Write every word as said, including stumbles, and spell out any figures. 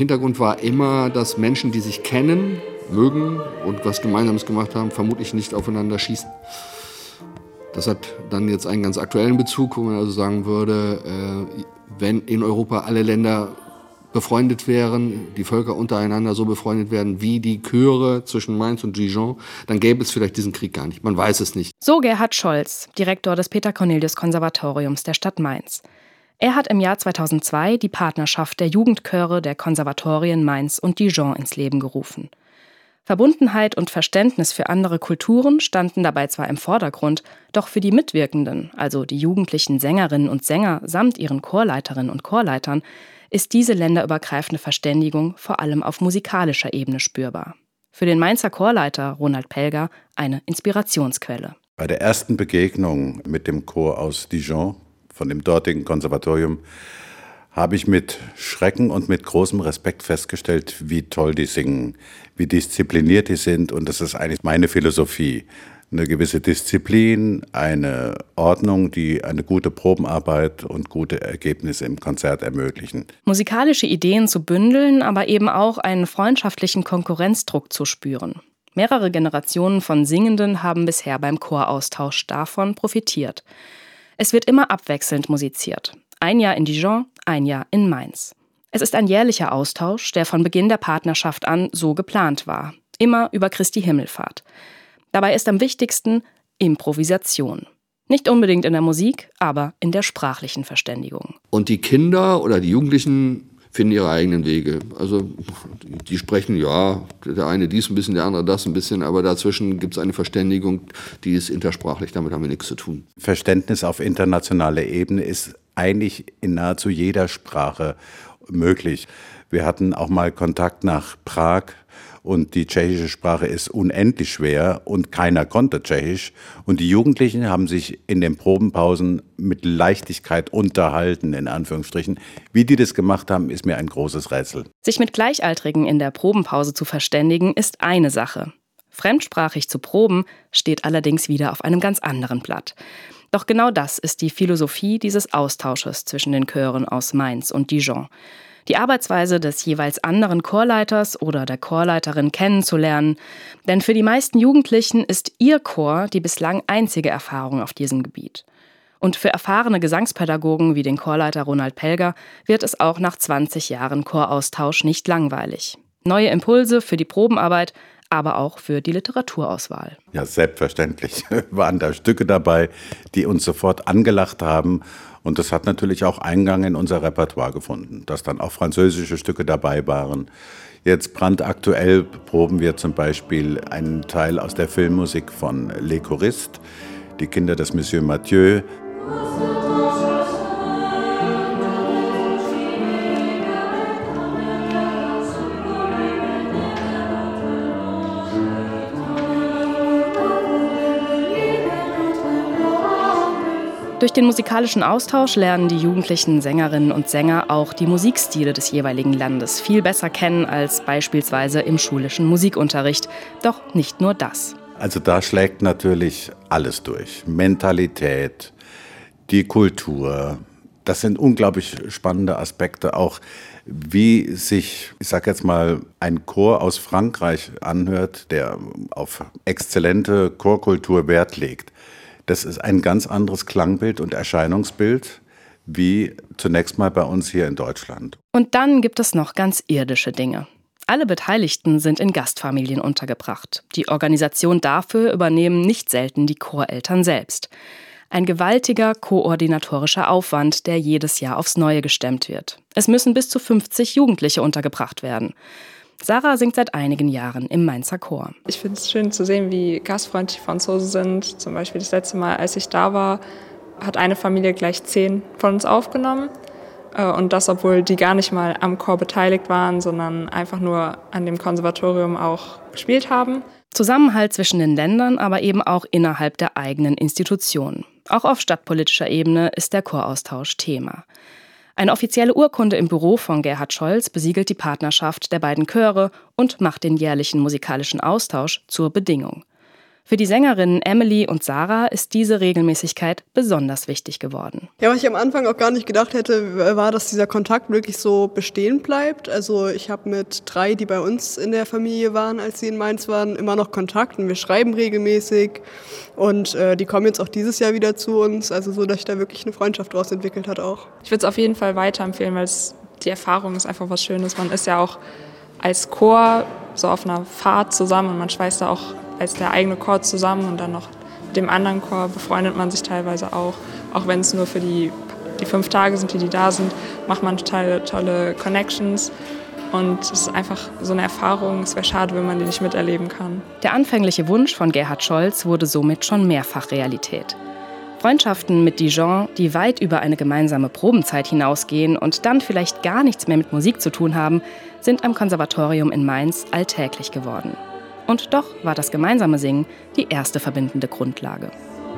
Hintergrund war immer, dass Menschen, die sich kennen, mögen und was Gemeinsames gemacht haben, vermutlich nicht aufeinander schießen. Das hat dann jetzt einen ganz aktuellen Bezug, wo man also sagen würde, äh, wenn in Europa alle Länder befreundet wären, die Völker untereinander so befreundet werden wie die Chöre zwischen Mainz und Dijon, dann gäbe es vielleicht diesen Krieg gar nicht. Man weiß es nicht. So Gerhard Scholz, Direktor des Peter-Cornelius-Konservatoriums der Stadt Mainz. Er hat im Jahr zweitausendzwei die Partnerschaft der Jugendchöre der Konservatorien Mainz und Dijon ins Leben gerufen. Verbundenheit und Verständnis für andere Kulturen standen dabei zwar im Vordergrund, doch für die Mitwirkenden, also die jugendlichen Sängerinnen und Sänger samt ihren Chorleiterinnen und Chorleitern, ist diese länderübergreifende Verständigung vor allem auf musikalischer Ebene spürbar. Für den Mainzer Chorleiter Ronald Pelger eine Inspirationsquelle. Bei der ersten Begegnung mit dem Chor aus Dijon, von dem dortigen Konservatorium, habe ich mit Schrecken und mit großem Respekt festgestellt, wie toll die singen, wie diszipliniert die sind. Und das ist eigentlich meine Philosophie. Eine gewisse Disziplin, eine Ordnung, die eine gute Probenarbeit und gute Ergebnisse im Konzert ermöglichen. Musikalische Ideen zu bündeln, aber eben auch einen freundschaftlichen Konkurrenzdruck zu spüren. Mehrere Generationen von Singenden haben bisher beim Choraustausch davon profitiert. Es wird immer abwechselnd musiziert. Ein Jahr in Dijon, ein Jahr in Mainz. Es ist ein jährlicher Austausch, der von Beginn der Partnerschaft an so geplant war. Immer über Christi Himmelfahrt. Dabei ist am wichtigsten Improvisation. Nicht unbedingt in der Musik, aber in der sprachlichen Verständigung. Und die Kinder oder die Jugendlichen finden ihre eigenen Wege. Also die sprechen, ja, der eine dies ein bisschen, der andere das ein bisschen, aber dazwischen gibt es eine Verständigung, die ist intersprachlich, damit haben wir nichts zu tun. Verständnis auf internationaler Ebene ist eigentlich in nahezu jeder Sprache möglich. Wir hatten auch mal Kontakt nach Prag und die tschechische Sprache ist unendlich schwer und keiner konnte Tschechisch. Und die Jugendlichen haben sich in den Probenpausen mit Leichtigkeit unterhalten, in Anführungsstrichen. Wie die das gemacht haben, ist mir ein großes Rätsel. Sich mit Gleichaltrigen in der Probenpause zu verständigen, ist eine Sache. Fremdsprachig zu proben, steht allerdings wieder auf einem ganz anderen Blatt. Doch genau das ist die Philosophie dieses Austausches zwischen den Chören aus Mainz und Dijon. Die Arbeitsweise des jeweils anderen Chorleiters oder der Chorleiterin kennenzulernen. Denn für die meisten Jugendlichen ist ihr Chor die bislang einzige Erfahrung auf diesem Gebiet. Und für erfahrene Gesangspädagogen wie den Chorleiter Ronald Pelger wird es auch nach zwanzig Jahren Choraustausch nicht langweilig. Neue Impulse für die Probenarbeit, aber auch für die Literaturauswahl. Ja, selbstverständlich waren da Stücke dabei, die uns sofort angelacht haben. Und das hat natürlich auch Eingang in unser Repertoire gefunden, dass dann auch französische Stücke dabei waren. Jetzt brandaktuell proben wir zum Beispiel einen Teil aus der Filmmusik von Les Choristes, die Kinder des Monsieur Mathieu. Durch den musikalischen Austausch lernen die jugendlichen Sängerinnen und Sänger auch die Musikstile des jeweiligen Landes viel besser kennen als beispielsweise im schulischen Musikunterricht. Doch nicht nur das. Also da schlägt natürlich alles durch. Mentalität, die Kultur. Das sind unglaublich spannende Aspekte. Auch wie sich, ich sag jetzt mal, ein Chor aus Frankreich anhört, der auf exzellente Chorkultur Wert legt. Das ist ein ganz anderes Klangbild und Erscheinungsbild wie zunächst mal bei uns hier in Deutschland. Und dann gibt es noch ganz irdische Dinge. Alle Beteiligten sind in Gastfamilien untergebracht. Die Organisation dafür übernehmen nicht selten die Choreltern selbst. Ein gewaltiger koordinatorischer Aufwand, der jedes Jahr aufs Neue gestemmt wird. Es müssen bis zu fünfzig Jugendliche untergebracht werden. Sarah singt seit einigen Jahren im Mainzer Chor. Ich finde es schön zu sehen, wie gastfreundlich die Franzosen sind. Zum Beispiel das letzte Mal, als ich da war, hat eine Familie gleich zehn von uns aufgenommen. Und das, obwohl die gar nicht mal am Chor beteiligt waren, sondern einfach nur an dem Konservatorium auch gespielt haben. Zusammenhalt zwischen den Ländern, aber eben auch innerhalb der eigenen Institutionen. Auch auf stadtpolitischer Ebene ist der Choraustausch Thema. Eine offizielle Urkunde im Büro von Gerhard Scholz besiegelt die Partnerschaft der beiden Chöre und macht den jährlichen musikalischen Austausch zur Bedingung. Für die Sängerinnen Emily und Sarah ist diese Regelmäßigkeit besonders wichtig geworden. Ja, was ich am Anfang auch gar nicht gedacht hätte, war, dass dieser Kontakt wirklich so bestehen bleibt. Also ich habe mit drei, die bei uns in der Familie waren, als sie in Mainz waren, immer noch Kontakt und wir schreiben regelmäßig. Und äh, die kommen jetzt auch dieses Jahr wieder zu uns, also so, dass sich da wirklich eine Freundschaft daraus entwickelt hat auch. Ich würde es auf jeden Fall weiterempfehlen, weil es, die Erfahrung ist einfach was Schönes. Man ist ja auch als Chor so auf einer Fahrt zusammen und man schweißt da auch als der eigene Chor zusammen und dann noch mit dem anderen Chor befreundet man sich teilweise auch. Auch wenn es nur für die, die fünf Tage sind, die die da sind, macht man total tolle Connections. Und es ist einfach so eine Erfahrung, es wäre schade, wenn man die nicht miterleben kann. Der anfängliche Wunsch von Gerhard Scholz wurde somit schon mehrfach Realität. Freundschaften mit Dijon, die weit über eine gemeinsame Probenzeit hinausgehen und dann vielleicht gar nichts mehr mit Musik zu tun haben, sind am Konservatorium in Mainz alltäglich geworden. Und doch war das gemeinsame Singen die erste verbindende Grundlage.